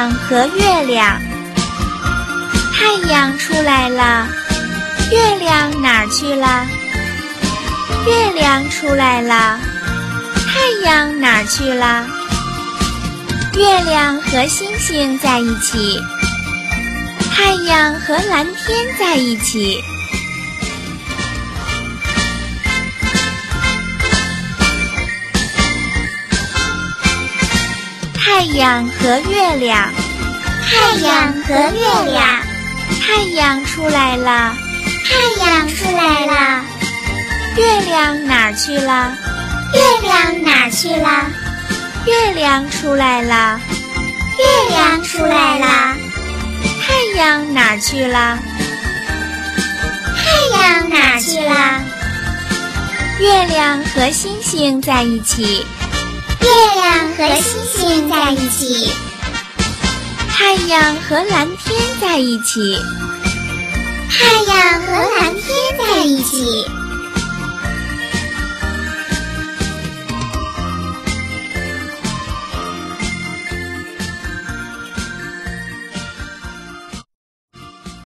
阳和月亮。太阳出来了，月亮哪儿去了？月亮出来了，太阳哪儿去了？月亮和星星在一起，太阳和蓝天在一起。太阳和月亮， 太阳和月亮， 太阳出来了， 太阳出来了， 月亮哪儿去了？ 月亮哪儿去了？ 月亮出来了， 月亮出来了， 太阳哪儿去了？ 太阳哪儿去了？ 月亮和星星在一起， 月亮和星星在一起， 太阳和蓝天在一起， 太阳和蓝天在一起。